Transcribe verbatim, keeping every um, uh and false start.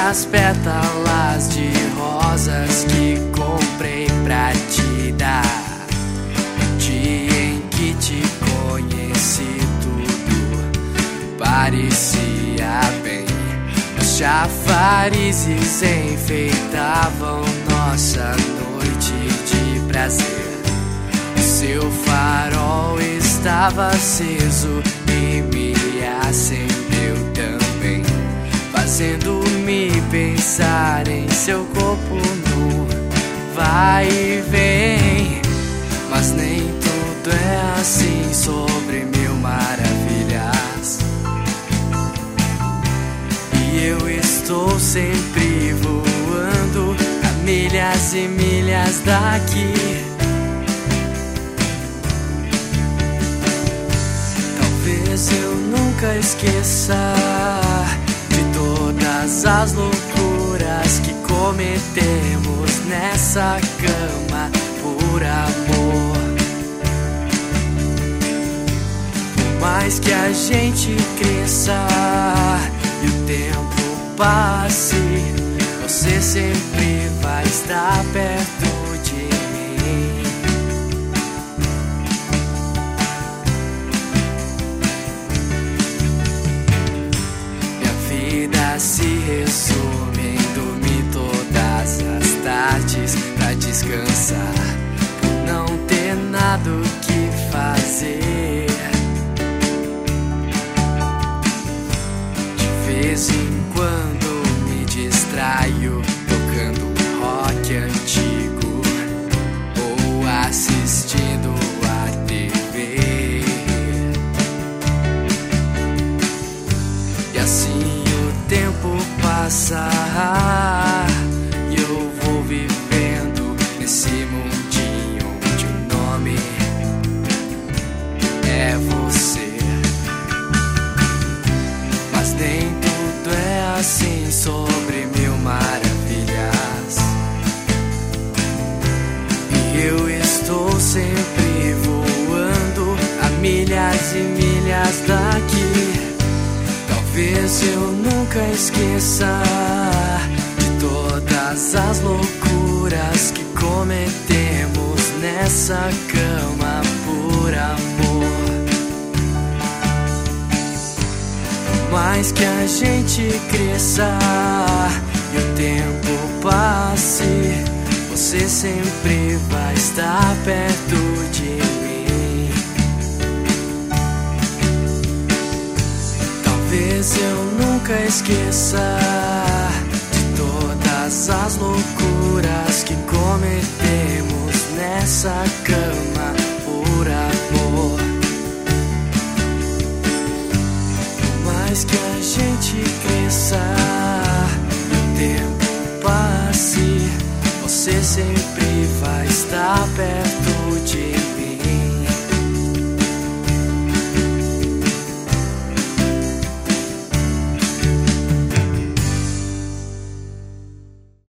as pétalas de rosas que comprei pra te dar. No dia em que te conheci, tudo parecia bem. Os chafarizes enfeitavam nossa noite de prazer. O seu farol estava aceso e me acendeu também, fazendo-me pensar em seu corpo nu. Vai e vem, mas nem tudo é assim sobre mil maravilhas. E eu estou sempre voando a milhas e milhas daqui. Talvez eu nunca esqueça de todas as loucuras que cometemos nessa cama por amor. Por mais que a gente cresça e o tempo passe, você sempre vai estar perto de mim. Minha vida se resume em dormir todas as tardes pra descansar, por não ter nada o que fazer. De vez em quando me distraio tocando um rock antigo ou assistindo a T V. E assim o tempo passa e eu vou vivendo nesse mundinho onde o nome é você. Mas nem tudo é assim sobre mil maravilhas. E eu estou sempre voando a milhas e milhas daqui. Talvez eu nunca esqueça de todas as loucuras que cometemos nessa cama por amor. Por mais que a gente cresça e o tempo passe, você sempre vai estar perto de mim. Talvez eu nunca esqueça de todas as loucuras que cometemos nessa cama por amor. Por mais que a gente cresça e o tempo passe, você sempre vai estar perto